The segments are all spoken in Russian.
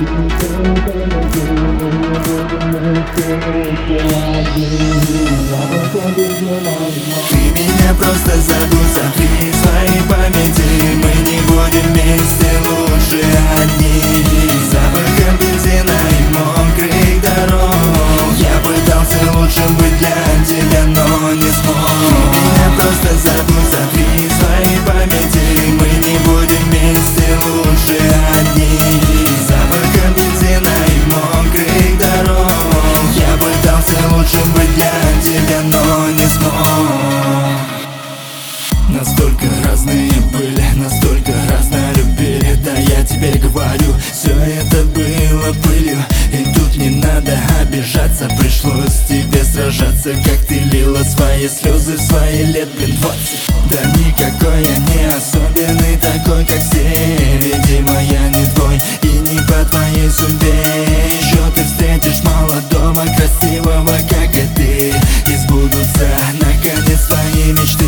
Ты меня просто забудь, сотри из своей памяти. Мы не будем вместе, лучше одни. Запахом бензина и мокрых дорог. Я пытался лучшим быть для тебя, но не смог. Ты меня просто забудь, сотри из своей памяти. Мы не будем вместе, лучше одни. Запахом бензина и мокрых дорог. Я пытался лучшим быть для тебя, но не смог. Настолько разные были, настолько разно любили. Да я тебе говорю, все это было пылью. И тут не надо обижаться, пришлось тебе сражаться. Как ты лила свои слезы в свои лет, 20. Да никакой я не особенный, такой как все. Видимо, я не твой и не по твоей судьбе. Еще ты встретишь молодого, красивого, как и ты. И сбудутся наконец твои мечты.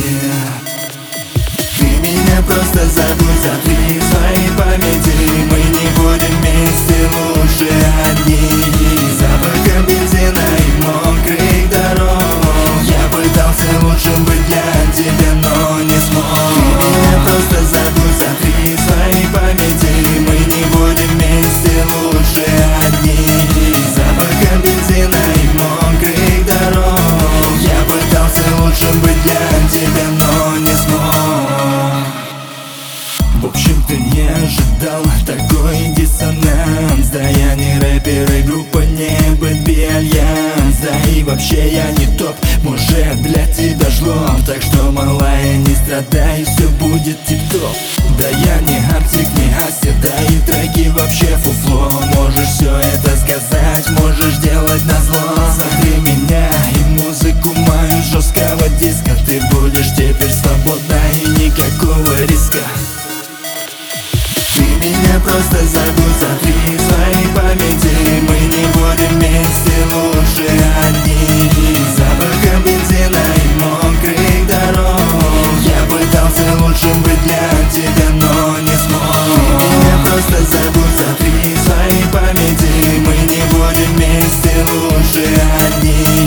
Ты меня просто забудь, сотри из своей памяти. Мы не будем вместе, лучше одни. Запахом бензина и мокрых дорог. Я пытался лучшим быть для тебя, но не смог. Ты меня просто забудь, сотри из своей памяти. Мы не будем вместе, лучше одни. Запахом бензина и мокрых дорог. Я пытался лучшим быть для тебя, но не смог. В общем, ты не ожидал такой диссонанс. Да я не рэпер и группа не Бэтби Альянс. Да и вообще я не топ, может для тебя жлоб. Так что, малая, не страдай, все будет тип-топ. Да я не Артик, не Ася, да и треки вообще фуфло. Можешь все это сказать, можешь делать назло. Смотри меня и музыку мою жесткого диска. Ты будешь теперь свободна и никакого риска. Ты меня просто забудь, сотри из своей памяти. Мы не будем вместе, лучше одни. Запахом бензина и мокрых дорог. Я пытался лучшим быть для тебя, но не смог. Ты меня просто забудь, сотри из своей памяти. Мы не будем вместе, лучше одни.